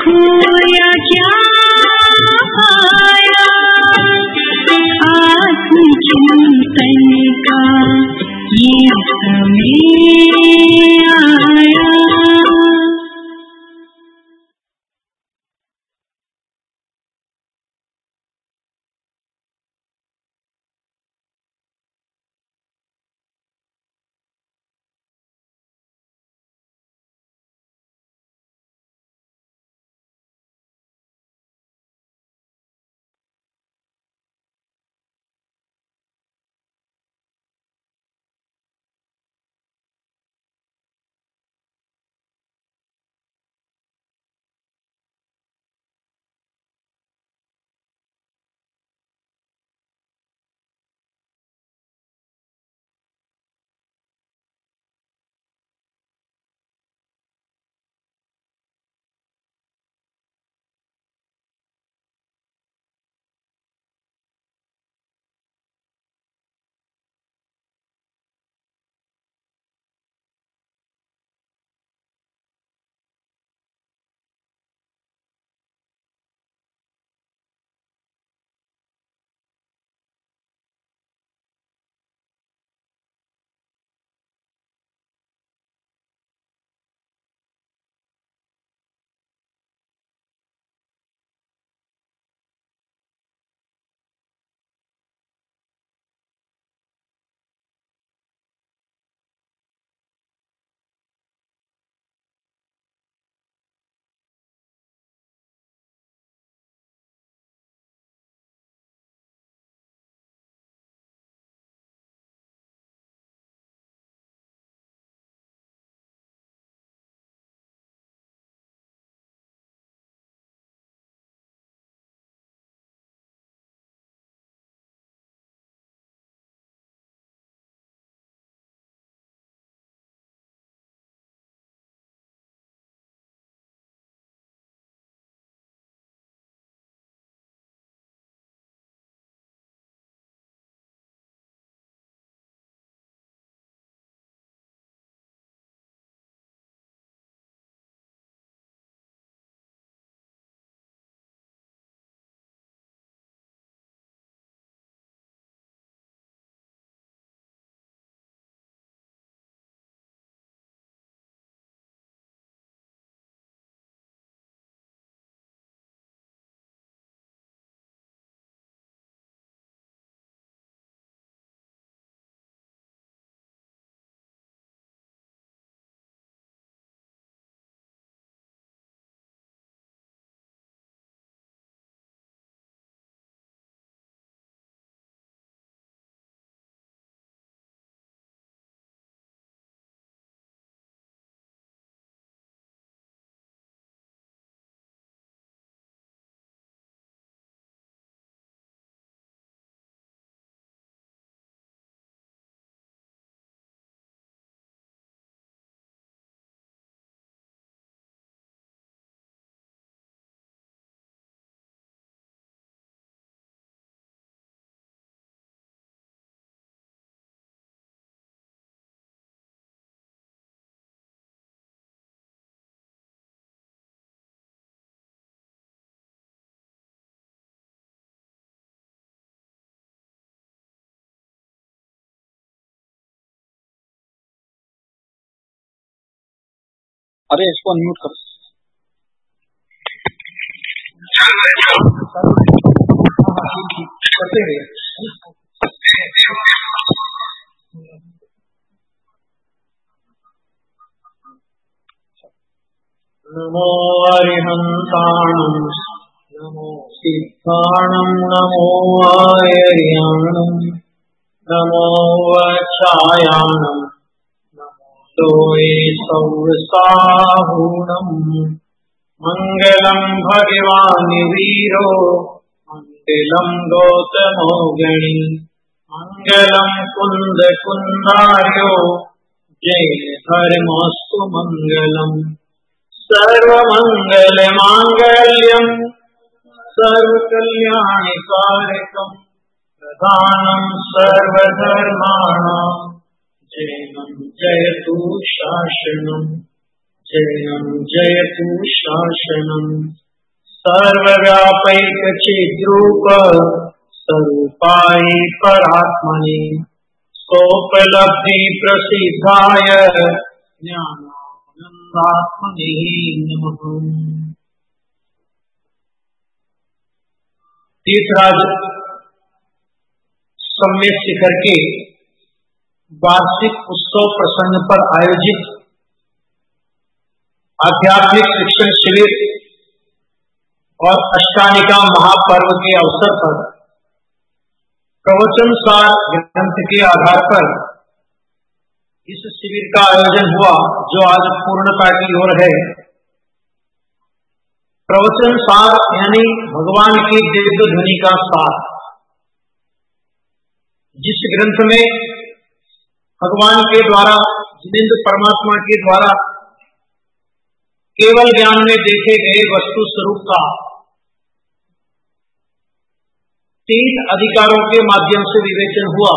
खोया क्या पाया आत्मचिंतन का ये समय आया। अरे इसको अनम्यूट करो। नमो अरिहंताणं नमो सिद्धाणं नमो आयर्याणं नमो वक्षायाणं लोये सौसाहूणम् मंगलम भगवान वीरो मंगलम गौतमो गणी मंगलम कुंद कुंदार्यो जय धर्मस्तु मंगलम सर्वमंगल मांगल्यम सर्वकल्याणकारकम प्रधानम सर्वधर्माणां जयतु शासनम जयं जयतु शासनं सर्वव्यापैकचिद्रूप स्वरूपाय परात्मने सोपलब्धि प्रसिद्धाय ज्ञानानन्दात्मने नमः। तीर्थराज सम्मेद शिखर के वार्षिक उत्सव प्रसंग पर आयोजित आध्यात्मिक शिक्षण शिविर और अष्टानिका महापर्व के अवसर पर प्रवचन सार ग्रंथ के आधार पर इस शिविर का आयोजन हुआ, जो आज पूर्णता की ओर है। प्रवचन सार यानी भगवान की दिव्य ध्वनि का सार, जिस ग्रंथ में भगवान के द्वारा, जिनेंद्र परमात्मा के द्वारा केवल ज्ञान में देखे गए वस्तु स्वरूप का 3 अधिकारों के माध्यम से विवेचन हुआ।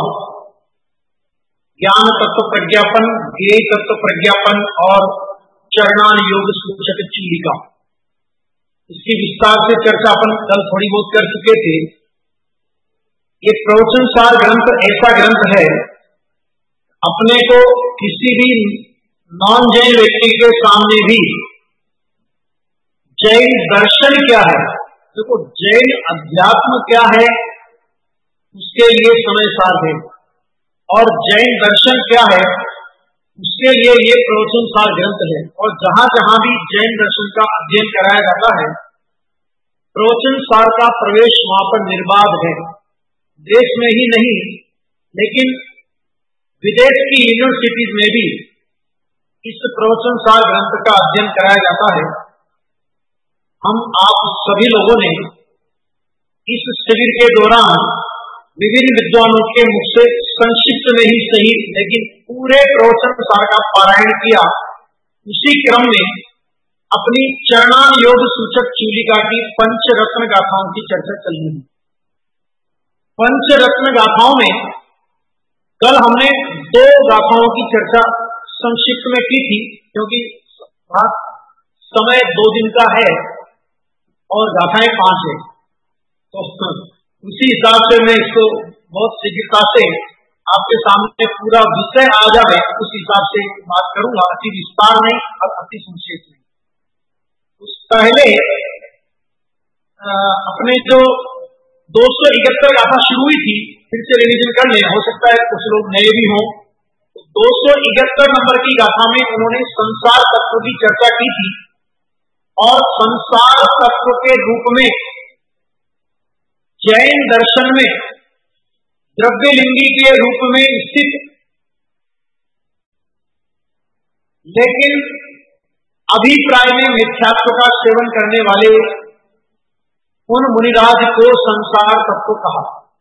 ज्ञान तत्व प्रज्ञापन, ज्ञेय तत्व प्रज्ञापन और चरणान योग सूचक चीलिका। इसकी विस्तार से चर्चा अपन कल थोड़ी बहुत कर चुके थे। ये प्रवचन सार ग्रंथ ऐसा ग्रंथ है, अपने को किसी भी नॉन जैन व्यक्ति के सामने भी जैन दर्शन क्या है, देखो जैन अध्यात्म क्या है, उसके लिए समय सार है, और जैन दर्शन क्या है उसके लिए ये प्रवचन सार ग्रंथ है। और जहां जहां भी जैन दर्शन का अध्ययन कराया जाता है, प्रवचन सार का प्रवेश वहां पर निर्बाध है। देश में ही नहीं, लेकिन विदेश की यूनिवर्सिटीज में भी इस प्रवचन सार ग्रंथ का अध्ययन कराया जाता है। हम आप सभी लोगों ने इस शिविर के दौरान विभिन्न विद्वानों के मुख से संक्षिप्त में ही सही, लेकिन पूरे प्रवचन सार का पारायण किया। उसी क्रम में अपनी चरणान योग सूचक चूलिका की पंचरत्न गाथाओं की चर्चा चल रही है। पंचरत्न गाथाओं में कल हमने 2 गाथाओं की चर्चा संक्षिप्त में की थी, क्योंकि समय 2 दिन का है और गाथाएं 5 है, तो उसी हिसाब से मैं इसको बहुत शीघ्रता से आपके सामने पूरा विषय आ जाए उस हिसाब से बात करूंगा, अति विस्तार नहीं और अति संक्षेप नहीं। उस पहले अपने जो 271 गाथा शुरू हुई थी, फिर से रिवीजन कर ले, हो सकता है कुछ लोग नए भी हों। 271 नंबर की गाथा में उन्होंने संसार तत्व की चर्चा की थी, और संसार तत्व के रूप में जैन दर्शन में द्रव्यलिंगी के रूप में स्थित, लेकिन अभिप्राय में मिथ्यात्व का सेवन करने वाले उन मुनिराज को संसार तत्व कहा।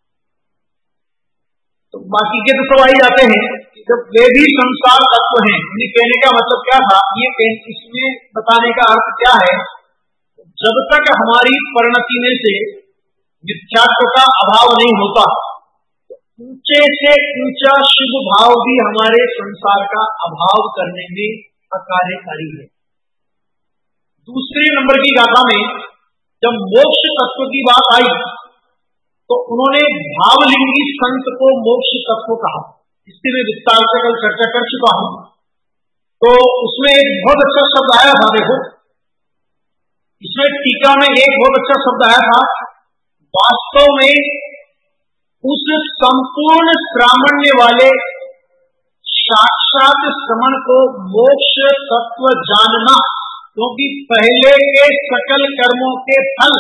तो बाकी के तो सब आ ही जाते हैं, जब वे भी संसार तत्व हैं। इन्हें कहने का मतलब क्या था, ये इसमें बताने का अर्थ क्या है, जब तक हमारी परिणति में से मिथ्यात्व का अभाव नहीं होता, ऊंचे से ऊंचा शुभ भाव भी हमारे संसार का अभाव करने में अकार्यकारी है। दूसरे नंबर की गाथा में जब मोक्ष तत्व की बात आई, तो उन्होंने भावलिंगी संत को मोक्ष तत्व कहा। इसकी मैं विस्तार से कल चर्चा कर चुका हूं। तो उसमें एक बहुत अच्छा शब्द आया था, देखो इसमें टीका में एक बहुत अच्छा शब्द आया था, वास्तव में उस संपूर्ण श्रामण्य वाले साक्षात श्रमण को मोक्ष तत्व जानना, क्योंकि पहले के सकल कर्मों के फल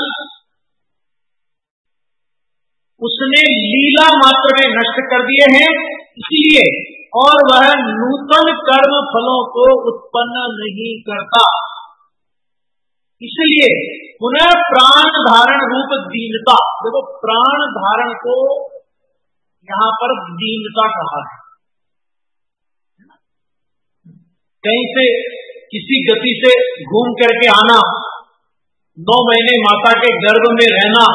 उसने लीला मात्र में नष्ट कर दिए हैं, इसलिए और वह नूतन कर्म फलों को उत्पन्न नहीं करता। इसलिए पुनः प्राण धारण रूप दीनता, देखो प्राण धारण को यहां पर दीनता कहा है। कहीं से किसी गति से घूम करके आना, 9 महीने माता के गर्भ में रहना,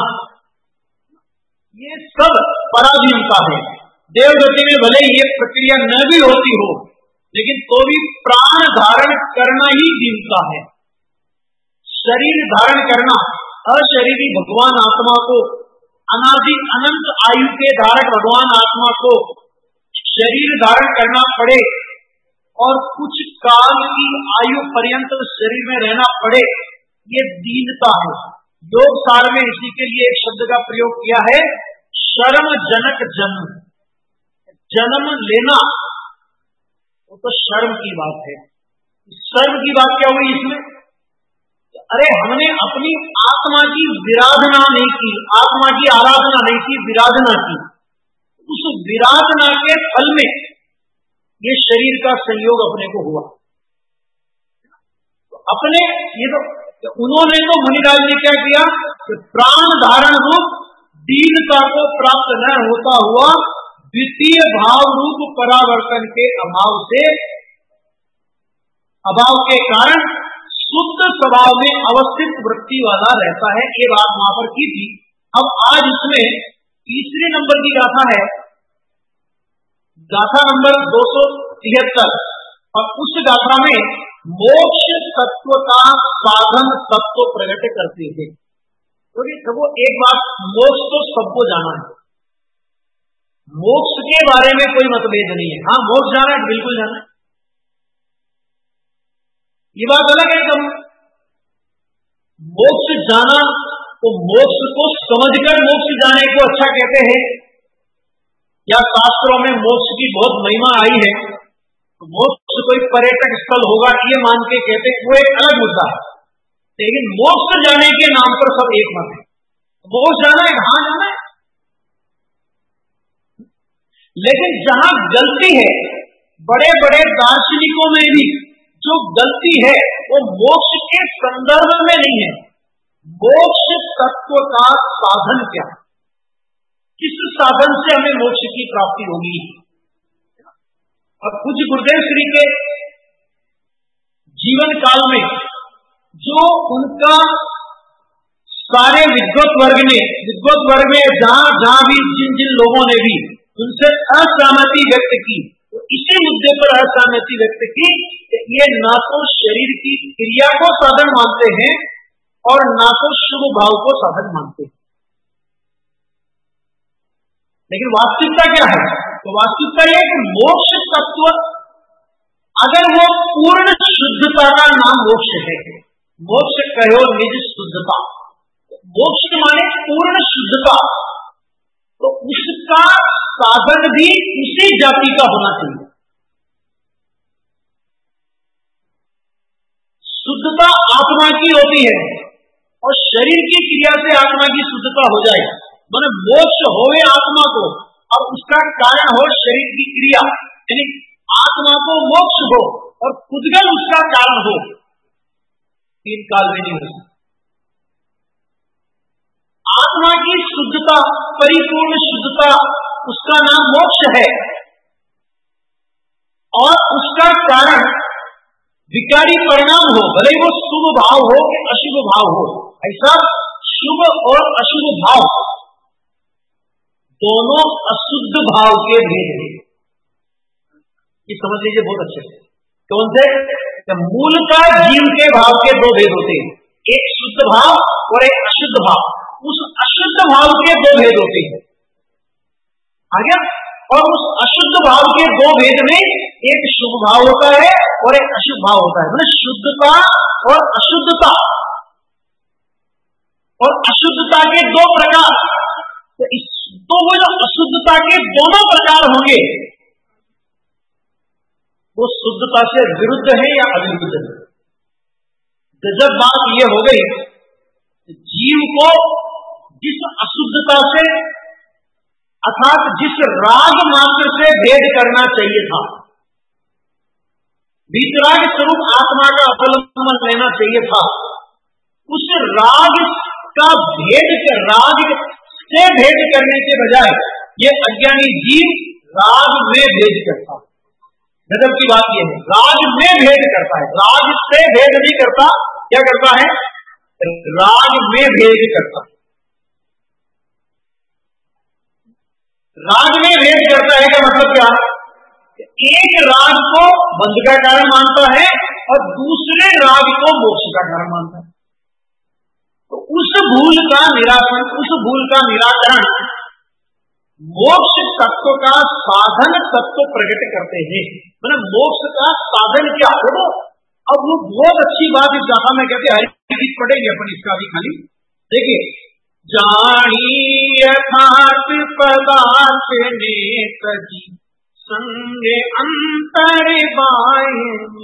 ये सब पराधीनता है। देवगति में भले ये प्रक्रिया न भी होती हो, लेकिन तो भी प्राण धारण करना ही दीनता है। शरीर धारण करना, अशरीरी भगवान आत्मा को, अनादि अनंत आयु के धारक भगवान आत्मा को शरीर धारण करना पड़े और कुछ काल की आयु पर्यंत शरीर में रहना पड़े, ये दीनता है। योग सार में इसी के लिए एक शब्द का प्रयोग किया है, शर्म जनक जन्म। जन्म लेना वो तो शर्म की बात है। शर्म की बात क्या हुई इसमें? अरे हमने अपनी आत्मा की विराधना नहीं की, आत्मा की आराधना नहीं की, विराधना की। उस विराधना के फल में ये शरीर का संयोग अपने को हुआ। तो अपने ये तो उन्होंने तो मुनिराज ने क्या किया कि प्राण धारण रूप दीनता को प्राप्त न होता हुआ द्वितीय भाव रूप परावर्तन के अभाव के कारण शुद्ध स्वभाव में अवस्थित वृत्ति वाला रहता है। ये बात वहां पर की थी। अब आज इसमें तीसरे नंबर की गाथा है, गाथा नंबर 273, और उस गाथा में मोक्ष तत्व का साधन तत्व प्रकट करते थे। क्योंकि देखो एक बात, मोक्ष तो सबको जाना है, मोक्ष के बारे में कोई मतभेद नहीं है। हाँ मोक्ष जाना है, बिल्कुल जाना है, ये बात अलग है। तब मोक्ष जाना तो मोक्ष को समझकर मोक्ष जाने को अच्छा कहते हैं, या शास्त्रों में मोक्ष की बहुत महिमा आई है तो मोक्ष कोई पर्यटक स्थल होगा ये मान के कहते हैं, वो एक अलग मुद्दा है। लेकिन मोक्ष जाने के नाम पर सब एक मत है। मोक्ष जाना है, कहां जाना है, लेकिन जहां गलती है, बड़े बड़े दार्शनिकों में भी जो गलती है वो मोक्ष के संदर्भ में नहीं है। मोक्ष तत्व का साधन क्या है, किस साधन से हमें मोक्ष की प्राप्ति होगी। अब पूज्य गुरुदेव श्री के जीवन काल में जो उनका सारे विद्वत वर्ग में जहां जहां भी जिन लोगों ने भी उनसे असहमति व्यक्त की, तो इसी मुद्दे पर असहमति व्यक्त की कि ये ना तो शरीर की क्रिया को साधन मानते हैं और ना तो शुभ भाव को साधन मानते हैं। लेकिन वास्तविकता क्या है? तो वास्तविकता यह कि मोक्ष तत्व अगर वो पूर्ण शुद्धता का नाम मोक्ष है, मोक्ष कहो निज शुद्धता, मोक्ष माने पूर्ण शुद्धता, तो उसका साधन भी उसी जाति का होना चाहिए। शुद्धता आत्मा की होती है और शरीर की क्रिया से आत्मा की शुद्धता हो जाए, माने मोक्ष होवे आत्मा को और उसका कारण हो शरीर की क्रिया, यानी आत्मा को मोक्ष हो और खुदगल उसका कारण हो, तीन काल में नहीं हो सकता। आत्मा की शुद्धता, परिपूर्ण शुद्धता, उसका नाम मोक्ष है और उसका कारण विकारी परिणाम हो, भले वो शुभ भाव हो कि अशुभ भाव हो। ऐसा शुभ और अशुभ भाव दोनों अशुद्ध भाव के भेद हैं, ये समझ लीजिए बहुत अच्छे से। कौन से? मूल का जीव के भाव के दो भेद होते हैं, एक शुद्ध भाव और एक अशुद्ध भाव। उस अशुद्ध भाव के दो भेद होते हैं, आगे, और उस अशुद्ध भाव के दो भेद में एक शुभ भाव होता है और एक अशुभ भाव होता है। मतलब शुद्धता और अशुद्धता, और अशुद्धता के दो प्रकार, तो वो जो अशुद्धता के दोनों प्रकार होंगे वो शुद्धता से विरुद्ध है या अविरुद्ध है। तो जब बात ये हो गई, जीव को जिस अशुद्धता से अर्थात जिस राग मात्र से भेद करना चाहिए था, वितराग स्वरूप आत्मा का अवलंबन लेना चाहिए था, उस राग का राग से भेद करने के बजाय ये अज्ञानी जीव राग में भेद करता है। गजब की बात यह है, राग में भेद करता है, राग से भेद नहीं करता। क्या करता है? राग में भेद करता है। राग में भेद करता है का मतलब क्या? एक राग को बंध का कारण मानता है और दूसरे राग को मोक्ष का कारण मानता है। तो उस भूल का निराकरण, उस भूल का निराकरण मोक्ष तत्व का साधन तत्व प्रकट करते हैं। मतलब मोक्ष का साधन क्या हो। अब वो बहुत अच्छी बात इस गाथा में कहते हैं, हरी पढ़ेंगे अपन इसका भी खाली। देखिए, जानी यथार्थ पदार्थ ने तजी संगे अंतर बायनी,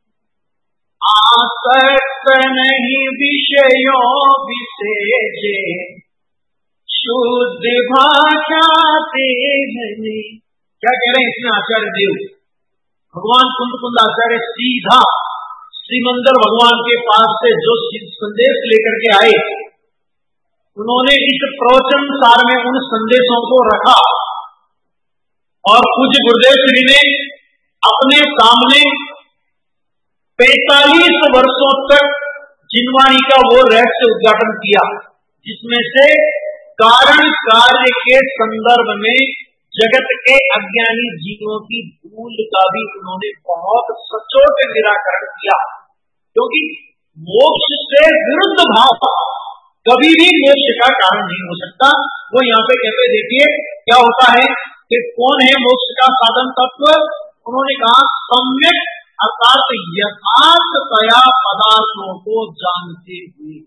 आसक्त नहीं विषयों विषेजे, शुद्ध भाषा तेजनी। क्या कह रहे हैं इसमें आचार्य देव? भगवान कुंद आचार्य सीधा श्रीमंदर भगवान के पास से जो संदेश लेकर के आए, उन्होंने इस प्रवचन सार में उन संदेशों को रखा और पूज्य गुरुदेव श्री ने अपने सामने 45 वर्षों तक जिनवाणी का वो रहस्य उद्घाटन किया, जिसमें से कारण कार्य के संदर्भ में जगत के अज्ञानी जीवों की भूल का भी उन्होंने बहुत सचोट निराकरण किया। क्योंकि मोक्ष से विरुद्ध भाव कभी भी मोक्ष का कारण नहीं हो सकता। वो यहाँ पे कहते, देखिए क्या होता है कि कौन है मोक्ष का साधन तत्व। उन्होंने कहा सम्यक अर्थात यथार्थतया पदार्थों को जानते हुए।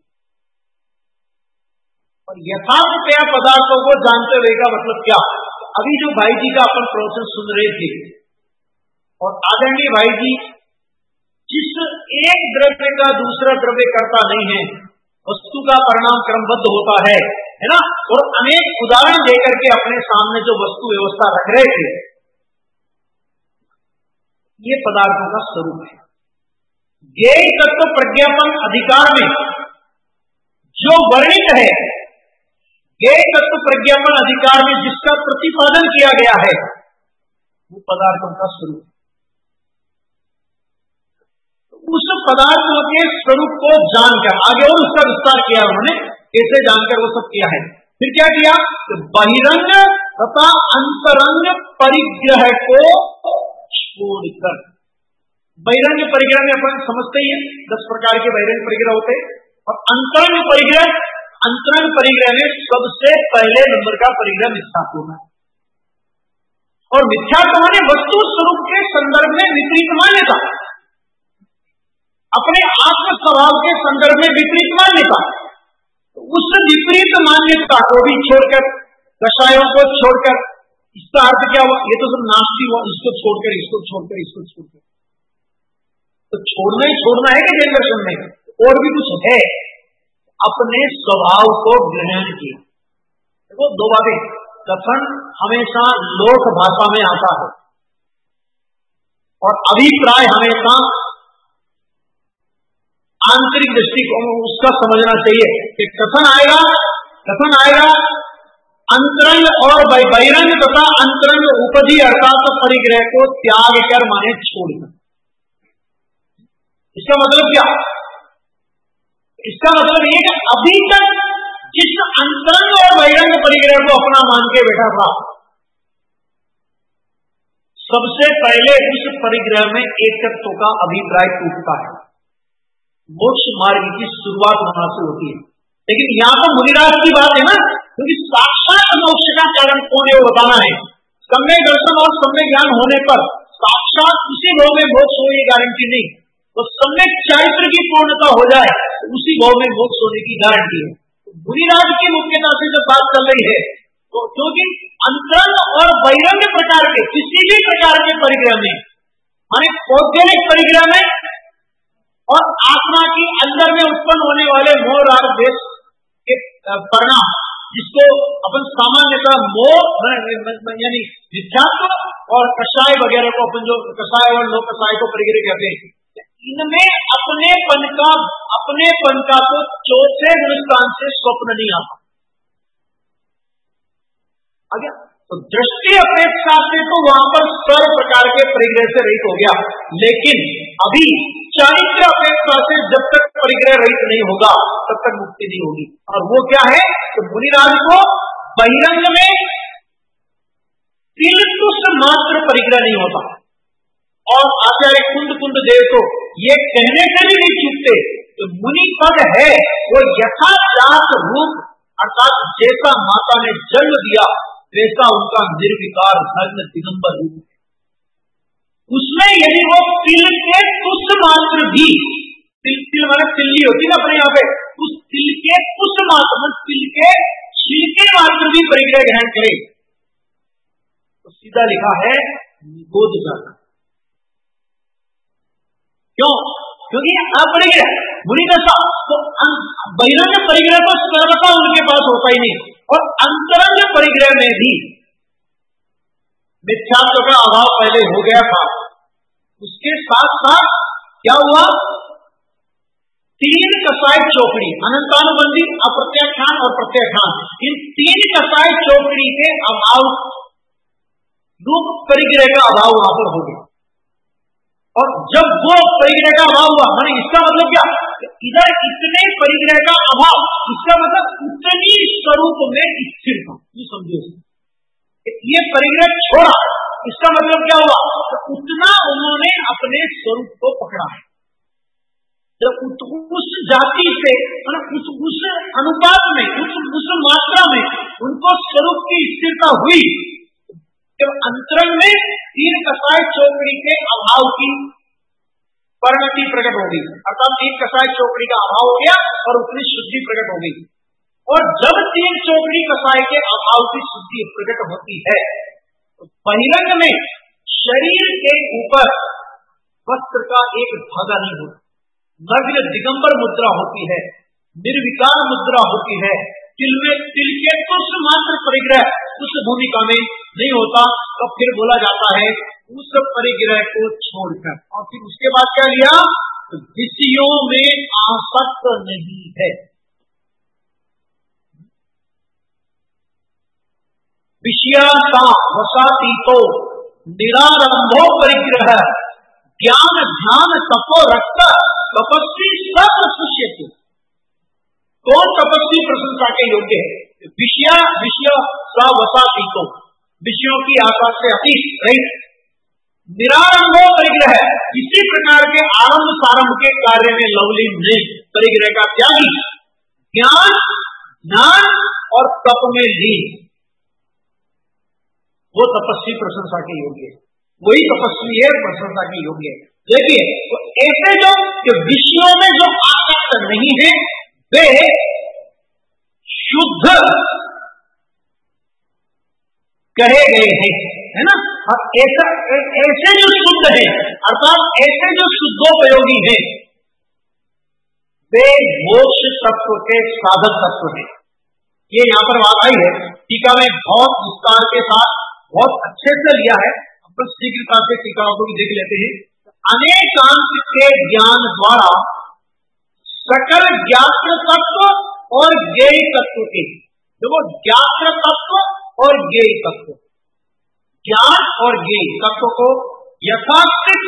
और यथार्थतया पदार्थों को जानते हुए का मतलब क्या? अभी जो भाई जी का अपन प्रवचन सुन रहे थे, और आदरणीय भाई जी जिस एक द्रव्य का दूसरा द्रव्य करता नहीं है, वस्तु का परिणाम क्रमबद्ध होता है ना, और अनेक उदाहरण देकर के अपने सामने जो वस्तु व्यवस्था रख रहे थे, ये पदार्थों का स्वरूप है। ज्ञेय तत्व प्रज्ञापन अधिकार में जो वर्णित है, ज्ञेय तत्व प्रज्ञापन अधिकार में जिसका प्रतिपादन किया गया है, वो पदार्थों का स्वरूप है। उस पदार्थों के स्वरूप को जानकर आगे और उसका विस्तार किया उन्होंने, कैसे जानकर वो सब किया है। फिर क्या किया? तो बहिरंग तथा अंतरंग परिग्रह को छोड़कर, बहिरंग परिग्रह में अपन समझते ही 10 प्रकार के बहिरंग परिग्रह होते हैं, और अंतरंग परिग्रह, अंतरंग परिग्रह में सबसे पहले नंबर का परिग्रह मिथ्यात्व है। और मिथ्यात्व माने वस्तु स्वरूप के संदर्भ में विपरीत मान्यता, अपने आत्म स्वभाव के संदर्भ में विपरीत मान्यता। उस विपरीत मान्यता को भी छोड़कर, कषायों को छोड़कर, इसका अर्थ क्या हुआ? ये तो सब नास्ती हुआ, इसको छोड़कर, इसको छोड़कर, इसको छोड़कर। तो छोड़ना ही छोड़ना है कि जैन दर्शन में और भी कुछ है? अपने स्वभाव को ग्रहण किया। देखो, दो बातें, कथन हमेशा लोक भाषा में आता है और अभिप्राय हमेशा आंतरिक दृष्टिकोण उसका समझना चाहिए कि कथन आएगा अंतरंग और बहिरंग तथा अंतरंग उपधि अर्थात परिग्रह को त्याग कर माने छोड़ना। इसका मतलब क्या? इसका मतलब ये कि अभी तक जिस अंतरंग और बहिरंग परिग्रह को अपना मान के बैठा था, सबसे पहले उस परिग्रह में एकत्व का अभिप्राय टूटता है। मोक्ष मार्ग की शुरुआत वहां से होती है। लेकिन यहां पर मुनिराज की बात है ना, क्योंकि साक्षात मोक्ष का कारण कौन है वो बताना है। सम्यक दर्शन और सम्यक ज्ञान होने पर साक्षात उसी भाव में मोक्ष हो, ये गारंटी नहीं। तो सम्यक चारित्र की पूर्णता हो जाए तो उसी भाव में मोक्ष होने की गारंटी है। मुनिराज की मुख्यता से जब बात चल रही है, तो क्योंकि अंतरंग और बहिरंग प्रकार के किसी भी प्रकार के परिग्रह में, माने औद्योगिक परिग्रह में और आत्मा की अंदर में उत्पन्न होने वाले मोह राग द्वेष के परिणाम, जिसको अपन सामान्यतः मोह यानी मिथ्यात्व और कषाय वगैरह को अपन जो कषाय और लोक कषाय को परिग्रह कहते हैं, इनमें अपनेपन का तो चौथे गुणस्थान से स्वप्न नहीं आता। आगे तो दृष्टि अपेक्षा से तो वहां पर सर्व प्रकार के परिग्रह से रहित हो गया, लेकिन अभी चारित्र अपेक्षा से जब तक परिग्रह रहित नहीं होगा तब तक मुक्ति नहीं होगी। और वो क्या है? तो मुनिराज को बहिरंग में तिलतुष मात्र परिग्रह नहीं होता, और आचार्य कुंद कुंद देव को ये कहने से भी नहीं चूकते तो मुनि पद है वो यथाचात रूप अर्थात जैसा माता ने जन्म दिया वैसा उनका निर्विकार धर्म दिगंबर रूप है। उसमें यदि वो तिल के कुछ मात्र भी तिल माने तिल्ली होती ना अपने यहाँ पे, उस तिल के कुछ मात्र तिल के छिलके मात्र भी परिग्रह ग्रहण करे तो सीधा लिखा है निगोद जाता। क्यों? क्योंकि अपरिग्रह मुनि दशा तो बहिरंग परिग्रह तो सर्वथा उनके पास होता ही नहीं, और अंतरंग परिग्रह में भी मिथ्यात्व का अभाव पहले हो गया था। उसके साथ साथ क्या हुआ, तीन कसाई चौकड़ी अनंतानुबंधी अप्रत्याख्यान और प्रत्याख्यान, इन तीन कसाई चौकड़ी के अभाव रूप परिग्रह का अभाव वहां पर हो गया। और जब वो परिग्रह का अभाव हुआ माने इसका मतलब क्या, इधर इतने परिग्रह का अभाव, इसका मतलब उतनी स्वरूप में स्थिर था। ये समझो, ये परिग्रह छोड़ा इसका मतलब क्या हुआ, तो उतना उन्होंने अपने स्वरूप को पकड़ा है। जब उस जाति से उस अनुपात में उस मात्रा में उनको स्वरूप की स्थिरता हुई, जब अंतरंग में तीन कसाई चौकड़ी के अभाव की परिणति प्रकट हो गई, अर्थात तीन कसाई चौकड़ी का अभाव हो गया और उसकी शुद्धि प्रकट हो गई। और जब तीन चौकड़ी कसाई के अभाव की शुद्धि प्रकट होती है तो बहिरंग में शरीर के ऊपर वस्त्र का एक धागा नहीं होता, नग्न दिगंबर मुद्रा होती है, निर्विकार मुद्रा होती है। तिल के कुछ मात्र परिग्रह उस भूमिका में नहीं होता, तो फिर बोला जाता है उस परिग्रह को छोड़कर, और फिर उसके बाद क्या लिया, तो विषयों में आसक्त नहीं है। विषयाता वसाती तो निरारंभो परिग्रह ज्ञान ध्यान तपो रक्त तपस्वी सब सुष्यति। कौन तपस्वी प्रशंसा के योग्य है, विषय सा वसाती तो विषयों की आशा से अतीत रहित, निरारंभो परिग्रह इसी प्रकार के आरंभ सारंभ के कार्य में लवलीन नहीं, परिग्रह का त्यागी, ज्ञान और तप में लीन, वो तपस्वी प्रशंसा के योग्य है, वही तपस्वी है प्रशंसा के योग्य है। देखिए तो ऐसे जो विषयों में जो आसक्त नहीं है वे शुद्ध कहे गए हैं, है ना। और ऐसे जो शुद्ध है अर्थात ऐसे जो शुद्धोपयोगी है वे मोक्ष तत्व के साधक तत्व है। ये यहाँ पर बात आई है, टीका में बहुत विस्तार के साथ बहुत अच्छे से लिया है। अपन शीघ्रता से टीकाओं को भी देख लेते हैं। अनेकांत के ज्ञान द्वारा सकल ज्ञात्र तत्व और ज्ञेय तत्व के, देखो ज्ञात्र तत्व और ज्ञेय तत्व, ज्ञान और ज्ञेय तत्व को यथास्थित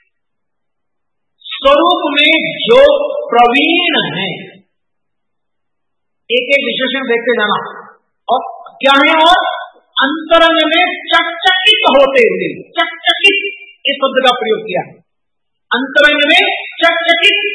स्वरूप में जो प्रवीण है, एक एक विशेषण देखते जाना। और क्या है, और अंतरंग में चकचकित होते हुए, चकचकित इस शब्द का प्रयोग किया है, अंतरंग में चकचकित,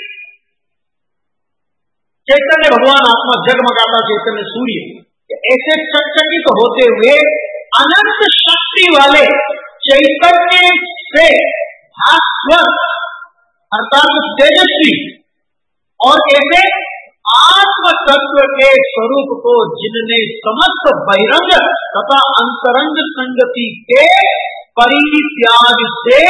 चैतन्य भगवान आत्मा जगमगाता चैतन्य सूर्य, ऐसे चकचकित होते हुए अनंत शक्ति वाले चैतन्य से भास्वर अर्थात तेजस्वी और ऐसे आत्म तत्व के स्वरूप को जिनने समस्त बहिरंग तथा अंतरंग संगति के परित्याग से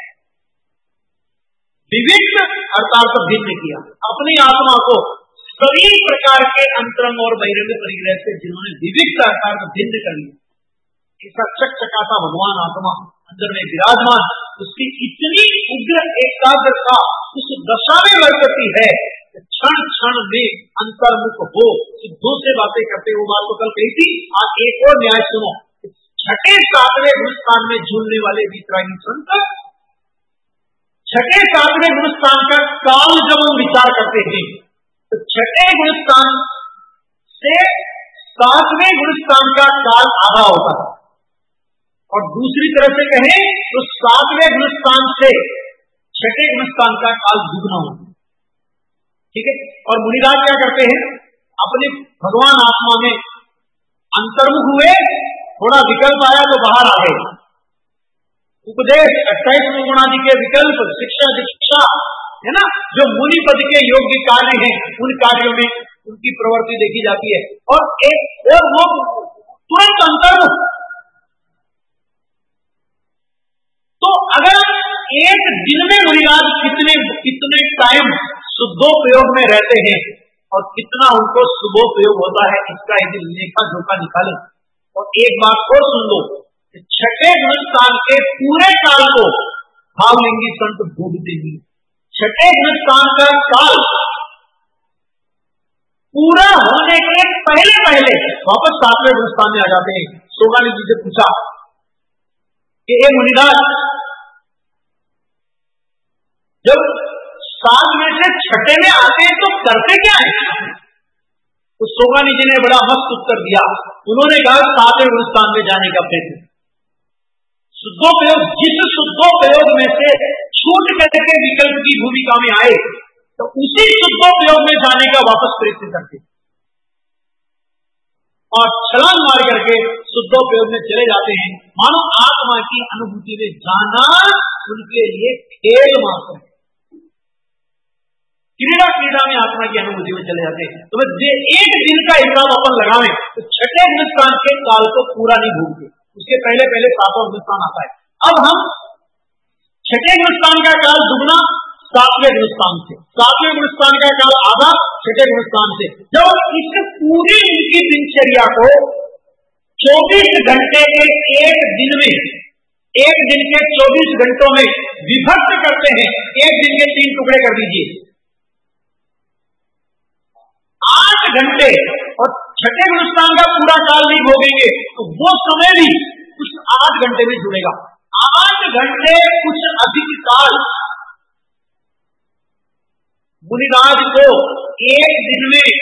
विविध अर्थात भिन्न किया, अपनी आत्मा को सभी प्रकार के अंतरंग और बहिरंग परिग्रह से जिन्होंने विविध अर्थात भिन्न कर लिया, ऐसा चकचकाता भगवान आत्मा अंदर में विराजमान, उसकी इतनी उग्र एकाग्रता उस दशा में वर्तती है, क्षण क्षण में अंतर्मुख हो सिद्धों से बातें करते। वो बात तो कल कही थी, आज एक और न्याय सुनो। छठे सातवें गुणस्थान में झूलने वाले वितरागी संत छठे सातवें गुणस्थान का काल जब हम विचार करते हैं तो छठे गुणस्थान से सातवें गुणस्थान का काल आधा होता है, और दूसरी तरह से कहें तो 7वें गुणस्थान से 6ठे गुणस्थान का काल दुगना होता है। ठीक है, और मुनिराज क्या करते हैं, अपने भगवान आत्मा में अंतर्मुख हुए, थोड़ा विकल्प आया तो बाहर आ गए। उपदेश 28वें गुणादि के विकल्प, शिक्षा दीक्षा है ना, जो मुनि पद के योग्य कार्य हैं उन कार्यों में उनकी प्रवृत्ति देखी जाती है। और वो तुरंत अंतर्मुख। तो अगर एक दिन में मुनिराज कितने टाइम शुद्धोपयोग में रहते हैं और कितना उनको शुभोपयोग होता है, इसका यदि लेखा जोखा निकालें। और एक बात और सुन लो, 6ठे गुणस्थान के पूरे काल को भावलिंगी संत भोगते हैं। 6ठे गुणस्थान का काल पूरा होने के पहले वापस 7वें गुणस्थान में आ जाते हैं। सोगानी जी से पूछा कि ये मुनिराज, जब 7 में से 6ठे में आते हैं तो करते क्या है? तो सोगानी जी ने बड़ा मस्त उत्तर दिया। उन्होंने कहा 7वें गुणस्थान में जाने का प्रयत्न, शुद्धोपयोग, जिस शुद्धोपयोग में से छूट करके विकल्प की भूमिका में आए तो उसी शुद्धोपयोग में जाने का वापस प्रयत्न करते और छलांग मार करके शुद्धोपयोग में चले जाते हैं। मानो आत्मा की अनुभूति में जाना उनके लिए खेल मात्र है। क्रीड़ा में आत्मा की अनुभूति में चले जाते हैं। तो एक दिन का हिसाब अपन लगावे तो 6ठे गुणस्थान के काल को पूरा नहीं भूलते, उसके पहले 7वां गुणस्थान आता है। अब हम 6ठे गुणस्थान का काल दुगना 7वें गुणस्थान से, 7वें गुणस्थान का काल आधा 6ठे गुणस्थान से। जब इस पूरी इनकी दिनचर्या को 24 घंटे के एक दिन में, एक दिन के 24 घंटों में विभक्त करते हैं, एक दिन के 3 टुकड़े कर दीजिए, 8 घंटे, और 6ठे गुणस्थान का पूरा काल नहीं भोगेंगे तो वो समय भी कुछ 8 घंटे में जुड़ेगा। 8 घंटे कुछ अधिक काल मुनिराज को एक दिन में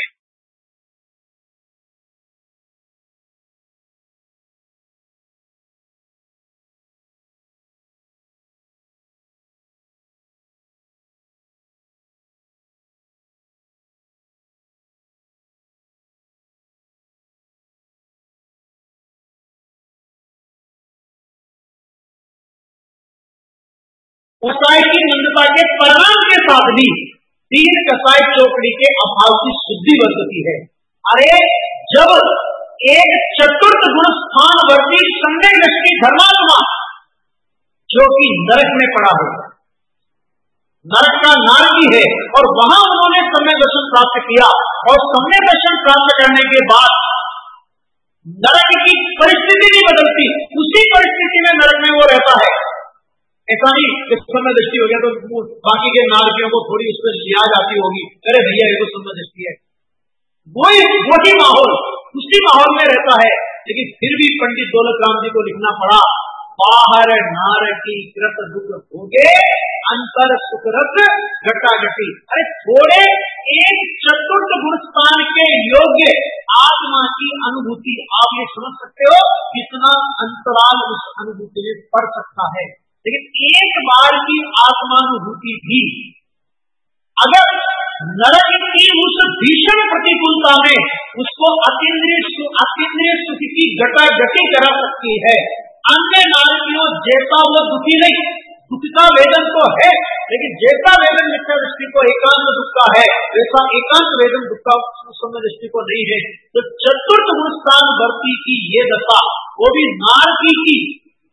कसाई की मंदता के परिणाम के साथ भी 3 कसाई चौकड़ी के अभाव की शुद्धि बरतती है। अरे जब एक चतुर्थ गुण स्थान वर्ती संदेह दृष्टि धर्मात्मा जो कि नरक में पड़ा है, नरक का नारकी है, और वहां उन्होंने सम्यक दर्शन प्राप्त किया, और सम्यक दर्शन प्राप्त करने के बाद नरक की परिस्थिति नहीं बदलती, उसी परिस्थिति में नरक में वो रहता है। ऐसा नहीं कि सम्यक दृष्टि हो गया तो बाकी के नारकियों को थोड़ी उसमें लिहाज आती होगी, अरे भैया ये तो सम्यक दृष्टि है, वही माहौल, उसी माहौल में रहता है। लेकिन फिर भी पंडित दौलत राम जी को लिखना पड़ा, बाहर नारकी कृत दुख भोगे अंतर सुखरत घटाघटी। अरे थोड़े एक चतुर्थ गुण स्थान के योग्य आत्मा की अनुभूति, आप ये समझ सकते हो कितना अंतराल उस अनुभूति में पड़ सकता है। लेकिन एक बार की आत्मानुभूति भी अगर नरक की उस भीषण प्रतिकूलता में उसको अतीन्द्रिय सुख की घटाघटी करा सकती है। अन्य नारकियों जैसा वो दुखी नहीं, दुख का वेदन तो है, लेकिन जैसा वेदन मिथ्या दृष्टि को एकांत दुख का है, वैसा एकांत वेदन दुख का सम्यक दृष्टि को नहीं है। तो चतुर्थ गुण स्थान वर्ती की ये दशा, वो भी नारकी की,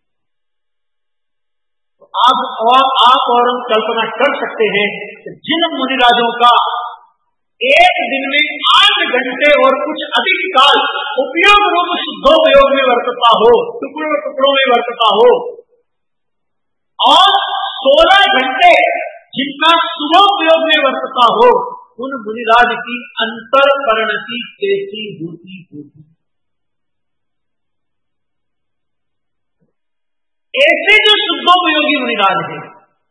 आप और हम कल्पना कर सकते हैं कि जिन मुनिराजों का एक दिन में 8 घंटे और कुछ अधिक काल उपयोग रूप शुद्धोपयोग में वर्तता हो, टुकड़ों में वर्तता हो, और 16 घंटे जिनका शुभोपयोग में वर्तता हो, उन मुनिराज की अंतर परिणति कैसी होती होगी। ऐसे जो शुद्धोपयोगी मुनिराज हैं,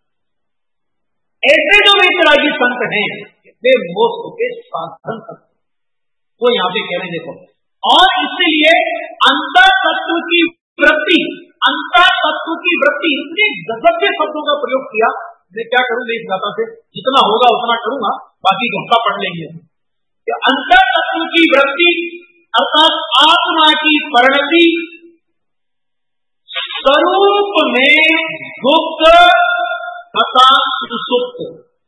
ऐसे जो वितरागी संत हैं, वे मोक्ष के साधन करते, वो यहां पे कह रहे हैं। देखो, और इसलिए अंतर तत्व की वृत्ति अंतर तत्व की वृत्ति, इतने गजब के शब्दों का प्रयोग किया। मैं क्या करूंगा इस गाथा से, जितना होगा उतना करूंगा, बाकी घंटा पढ़ लेंगे। अंतर तत्व की वृत्ति अर्थात आत्मा की परिणति स्वरूप में गुप्त तथा सुसुप्त,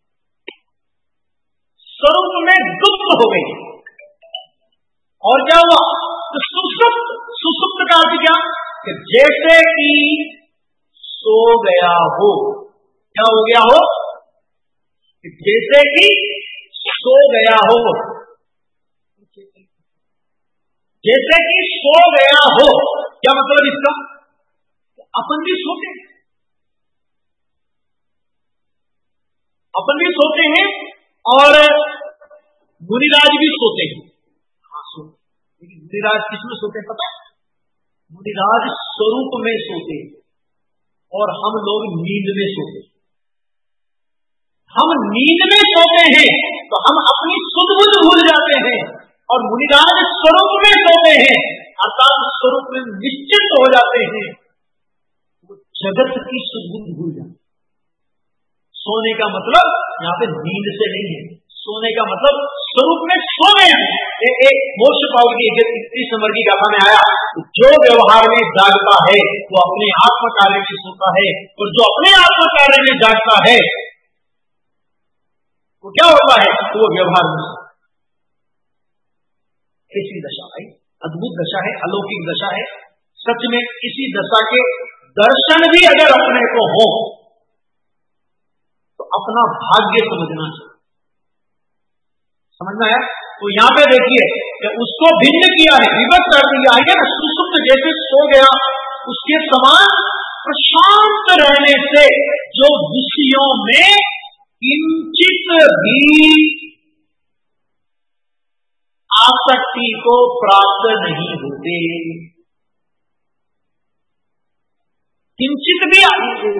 स्वरूप में गुप्त हो गई। और क्या हुआ? तो सुसुप्त, सुसुप्त का अर्थ क्या? कि जैसे कि सो गया हो। क्या हो गया हो? जैसे कि सो गया हो, जैसे कि सो गया हो। क्या मतलब इसका? अपन भी सोते हैं, अपन भी सोते हैं और मुनिराज भी सोते हैं। हाँ सोते, लेकिन मुनिराज किसमें सोते हैं पता है? मुनिराज स्वरूप में सोते हैं और हम लोग नींद में सोते हैं। हम नींद में सोते हैं तो हम अपनी सुध बुध भूल जाते हैं, और मुनिराज स्वरूप में सोते हैं अर्थात स्वरूप में निश्चित हो जाते हैं, वो जगत की सुध बुध भूल जाते। सोने का मतलब यहाँ पे नींद से नहीं है, सोने का मतलब स्वरूप में सो गए हैं। एक मोक्ष पाव की 31 नंबर की गाथा में आया, जो व्यवहार में जागता है वो अपने आत्म कार्य में सोता है, और जो अपने आत्म कार्य में जागता है वो क्या होता है? तो वो व्यवहार में। ऐसी दशा है, अद्भुत दशा है, अलौकिक दशा है। सच में इसी दशा के दर्शन भी अगर अपने को हो तो अपना भाग्य समझना चाहिए। समझना है? तो यहां पे देखिए कि उसको भिन्न किया है, विभक्त कर दिया है ना। सुसुप्त जैसे सो गया, उसके समान प्रशांत रहने से जो विषयों में किंचित भी आसक्ति को प्राप्त नहीं होते, किंचित भी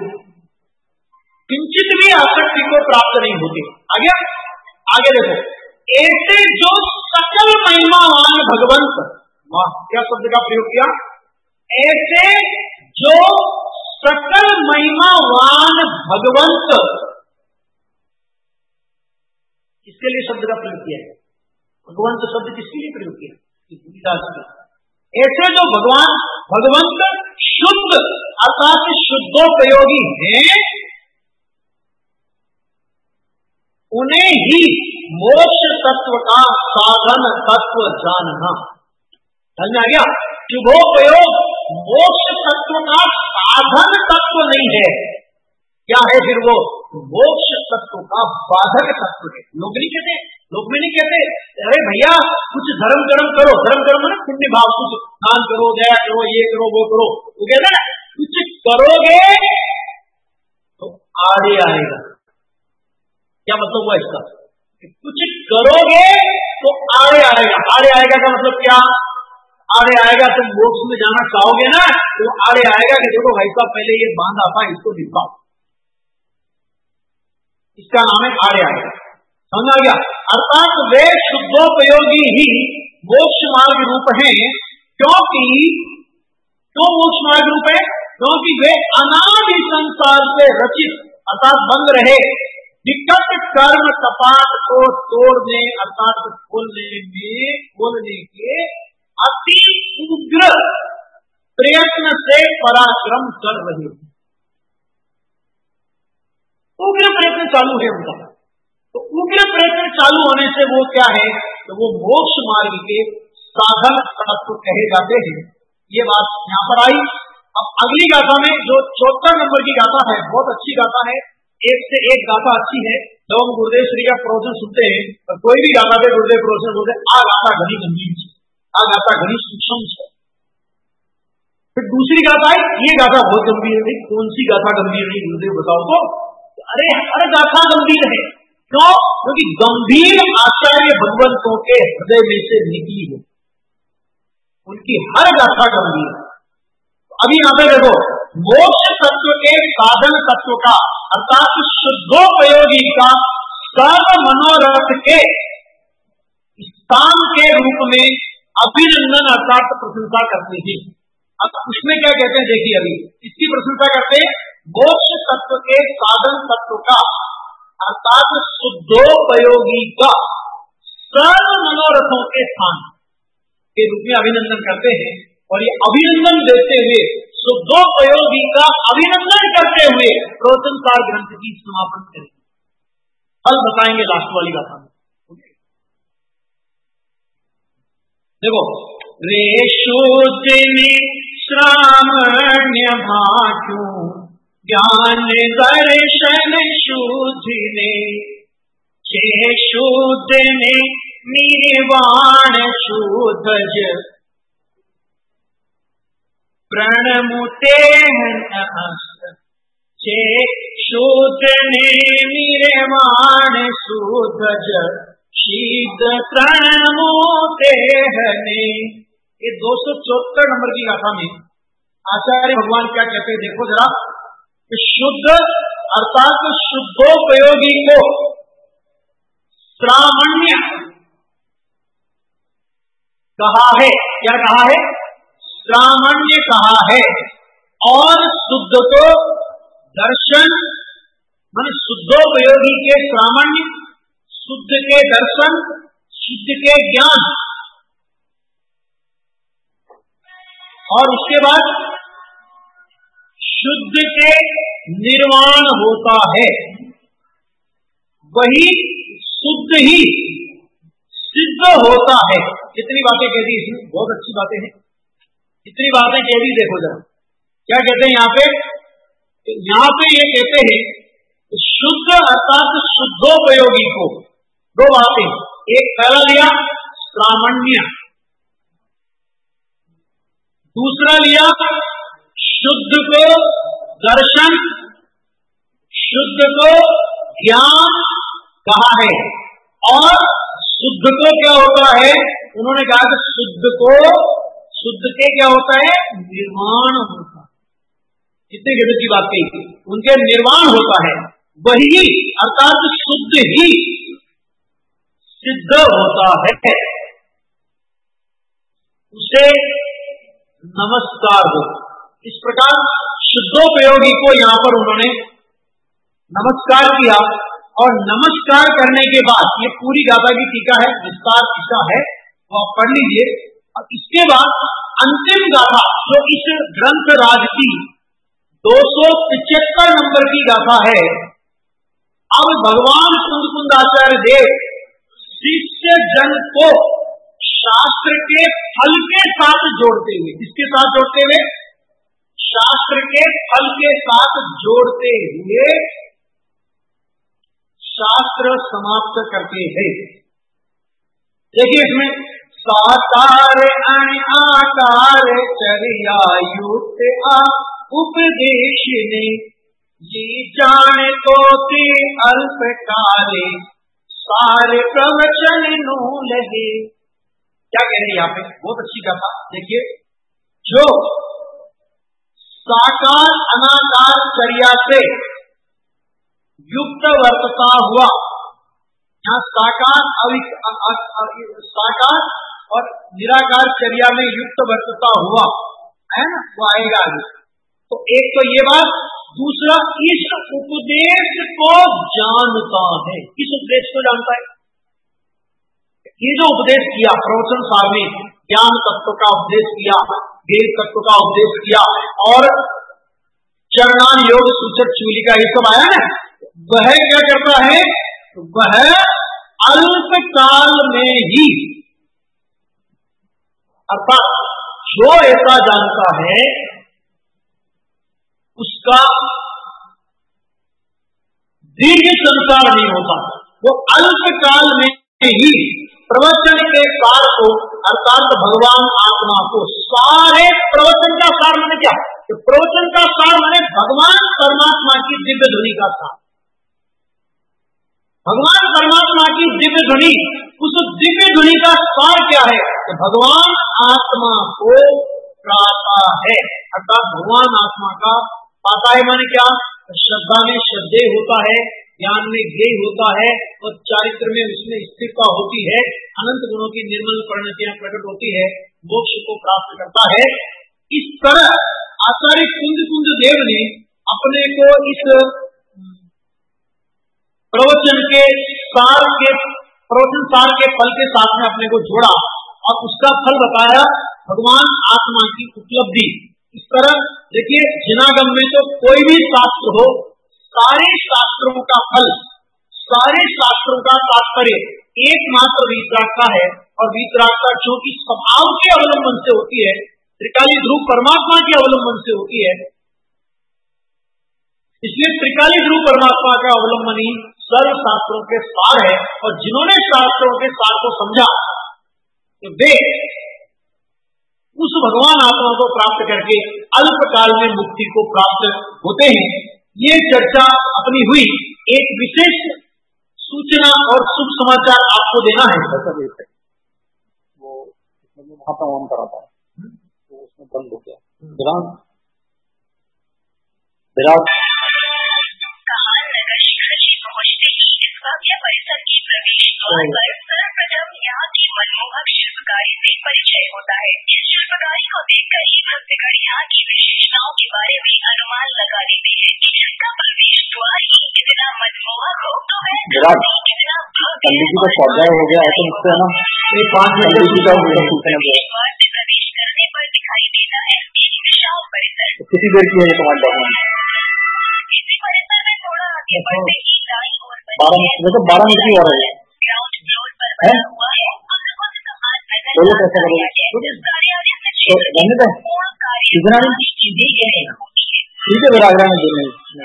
आसक्ति को प्राप्त नहीं होते। आगे देखो, ऐसे जो सकल महिमावान भगवंत, वाह क्या शब्द का प्रयोग किया, ऐसे जो सकल महिमावान भगवंत, किसके लिए शब्द का प्रयोग किया है? भगवंत शब्द किसके लिए प्रयोग किया? ऐसे जो भगवंत शुद्ध अर्थात शुद्धोपयोगी हैं, उन्हें ही मोक्ष तत्व का साधन तत्व जानना। समझ आ गया? शुभोपयोग मोक्ष तत्व का साधन तत्व नहीं है, क्या है फिर? वो मोक्ष तत्व का बाधक तत्व है। लोग नहीं कहते, लोग में नहीं कहते अरे भैया कुछ धर्म कर्म करो, धर्म कर्म ना पुण्य भाव, कुछ दान करो, दया करो, ये करो वो करो। वो कहते हैं कुछ करोगे तो आड़े आएगा। क्या मतलब हुआ इसका? कुछ करोगे तो आड़े आएगा। आड़े आएगा का मतलब क्या? आड़े आएगा तुम मोक्ष में जाना चाहोगे ना, तो आड़े आएगा कि देखो भाई साहब पहले ये बांध आता है, इसको निभाओ। इसका नाम है आड़े आएगा। समझ आ गया? अर्थात वे शुद्धोपयोगी ही मोक्ष मार्ग रूप हैं। क्योंकि क्यों मोक्ष मार्ग रूप है? क्योंकि वे अनादि संसार से रचित अर्थात बंद रहे विकट कर्म कपाट को तोड़ने अर्थात खोलने के अति उग्र प्रयत्न से पराक्रम कर रहे हैं। उग्र प्रयत्न चालू है उनका। तो उग्र प्रयत्न चालू होने से वो क्या है? तो वो मोक्ष मार्ग के साधन तत्व कहे जाते हैं। ये बात यहां पर आई। अब अगली गाथा में जो 74 नंबर की गाथा है, बहुत अच्छी गाथा है, एक से एक गाथा अच्छी है। जब हम गुरुदेव श्री का प्रवचन सुनते हैं तो कोई भी गाथा पे गुरुदेव प्रवचन बोलते आ गाथा घनी गंभीर है, आ गाथा घनी सूक्ष्म है। फिर दूसरी गाथा है, ये गाथा बहुत गंभीर है। कौन सी गाथा गंभीर है गुरुदेव बताओ तो? अरे हर गाथा गंभीर है। क्यों? क्योंकि गंभीर आचार्य भगवंतों के हृदय में से निकली है, उनकी हर गाथा गंभीर है। अभी यहां पे देखो, मोक्ष तत्व के साधन तत्व का अर्थात शुद्धोपयोगी का सर्व मनोरथ के स्थान के रूप में अभिनंदन अर्थात प्रशंसा करते हैं। अब उसमें क्या कहते हैं देखिए, अभी इसकी प्रशंसा करते हैं, मोक्ष तत्व के साधन तत्व का अर्थात शुद्धोपयोगी का सर्व मनोरथों के स्थान के रूप में अभिनंदन करते हैं। और ये अभिनंदन देते हुए, शुद्धोपयोगी का अभिनंदन करते हुए प्रवचनकार ग्रंथ की समापन करेंगे। फल बताएंगे लास्ट वाली गाथा में। देखो, रेशोदिनी श्रावण्य भाषु ज्ञान दर्शन शुद्धिने शेषोदिने निर्वाण शुद्धज प्रणमुते शेषोदिने निर्वाण शुद्धज शीघ्र प्रणमुते हने। ये 274 नंबर की गाथा में आचार्य भगवान क्या कहते हैं, देखो जरा। शुद्ध अर्थात शुद्धोपयोगी को श्रावण्य कहा है। क्या कहा है? श्रावण्य कहा है। और शुद्ध को दर्शन, मान शुद्धोपयोगी के श्रावण्य, शुद्ध के दर्शन, शुद्ध के ज्ञान, और उसके बाद शुद्ध के निर्वाण होता है। वही शुद्ध ही सिद्ध होता है। कितनी बातें कह दी इसमें, बहुत अच्छी बातें हैं। कितनी बातें कह दी, देखो जरा क्या कहते हैं यहाँ पे। ये कहते हैं शुद्ध अर्थात शुद्धोपयोगी को दो बातें, एक पहला लिया प्रामाण्य, दूसरा लिया शुद्ध को दर्शन, शुद्ध को ज्ञान कहा है। और शुद्ध को क्या होता है, उन्होंने कहा कि शुद्ध के क्या होता है, निर्वाण होता है। कितने गजब की बात कही, उनके निर्वाण होता है। वही अर्थात शुद्ध ही सिद्ध होता है, उसे नमस्कार हो। इस प्रकार शुद्धोपयोगी को यहां पर उन्होंने नमस्कार किया। और नमस्कार करने के बाद, ये पूरी गाथा की टीका है, विस्तार टीका है, वो आप पढ़ लीजिए। और इसके बाद अंतिम गाथा जो इस ग्रंथ राज की 275 नंबर की गाथा है। अब भगवान सुंदरकुंड आचार्य देव शिष्य जन को शास्त्र के फल के साथ जोड़ते हुए, किसके साथ जोड़ते हुए, शास्त्र के फल के साथ जोड़ते हुए शास्त्र समाप्त करते हैं। देखिए इसमें साकार आकार चर्या युक्त उपदेश ने ये जान तो ते अल्प काले सारे प्रवचन नो लगे। क्या कह रहे हैं यहाँ पे, बहुत अच्छी कथा। देखिए, जो साकार अनाकार चर्या से युक्त वर्तता हुआ, यहाँ साकार और निराकार चर्या में युक्त वर्तता हुआ है ना, वो आएगा आगे। तो एक तो ये बात, दूसरा इस उपदेश को जानता है। किस उपदेश को जानता है? ये जो उपदेश किया प्रवचन सार में, ज्ञान तत्व का उपदेश किया, वेद तत्व का उपदेश किया, और चरणान योग सूचक चूलिका ये सब आया ना, वह क्या करता है, वह अल्प काल में ही, अर्थात जो ऐसा जानता है उसका दीर्घ संसार नहीं होता। वो अल्प काल में ही प्रवचन के सार को, अर्थात भगवान आत्मा को, सारे प्रवचन का सार मैंने क्या, तो प्रवचन का सार मैंने भगवान परमात्मा की दिव्य ध्वनि का सार। भगवान परमात्मा की दिव्य ध्वनि, उस दिव्य ध्वनि का सार क्या है, तो भगवान आत्मा को गाता है। अर्थात भगवान आत्मा का पाता है माने क्या, श्रद्धा में श्रद्धेय होता है, ज्ञान में ज्ञेय होता है, और चारित्र में उसमें स्थिरता होती है, अनंत गुणों की निर्मल परिणतियां प्रकट होती है, मोक्ष को प्राप्त करता है। इस तरह आचार्य कुंद देव ने अपने को इस प्रवचन सार के फल के साथ में अपने को जोड़ा और उसका फल बताया भगवान आत्मा की उपलब्धि। इस तरह देखिए, जिनागम में तो कोई भी शास्त्र हो, सारे शास्त्रों का फल, सारे शास्त्रों का तात्पर्य एकमात्र वीतरागता है, और वीतरागता जो कि स्वभाव के अवलंबन से होती है, त्रिकाली ध्रुव परमात्मा के अवलंबन से होती है। इसलिए त्रिकाली ध्रुव परमात्मा का अवलंबन ही सर्व शास्त्रों के सार है, और जिन्होंने शास्त्रों के सार को समझा तो वे उस भगवान आत्मा को प्राप्त करके अल्पकाल में मुक्ति को प्राप्त होते हैं। ये चर्चा अपनी हुई। एक विशेष सूचना और शुभ समाचार आपको देना है। वो वहां पर ऑन करा था, तो उसमें बंद हो गया। विराट परिसर की प्रवेश द्वार पर सर्वप्रथम यहाँ की मनमोहक शिल्पकारी से परिचय होता है। इस शिल्पकारी को देखकर ही भक्तगण यहाँ की विशेषताओं के बारे में अनुमान लगा लेते हैं कि जिसका प्रवेश द्वार ही कितना मनमोहक हो तो वह कितना पंडित जी का पौधा हो गया है, तो मुझसे है ना ये 5 मिनट द्वार से प्रवेश करने पर दिखाई देता है एक विशाल परिसर। किसी देर की है ये तुम्हारे डॉक्यूमेंट? इसी परिसर में थोड़ा आगे बढ़ते ही दाईं ओर 12 मिनट की हो रही है। ग्राउंड फ्लोर पर बना हुआ है बोलो कैसे करोगे? तो रहने दें, कितना ठीक है, फिर आगरा में देने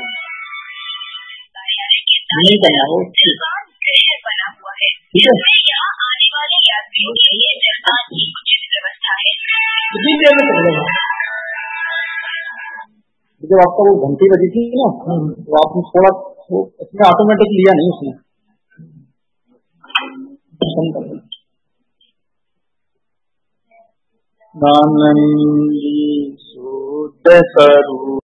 नहीं करना वो बना हुआ है। ठीक है। यहाँ आने वाले यात्रियों के लिए जलपान की उचित व्यवस्था है। कितनी देर में चल जाएगा? जब आपका वो घंटी बजी थी ना, तो आपने थोड़ा वो इसमें ऑटोमेटिक लिया नहीं उसने। नानंदी शुद्ध स्वरूप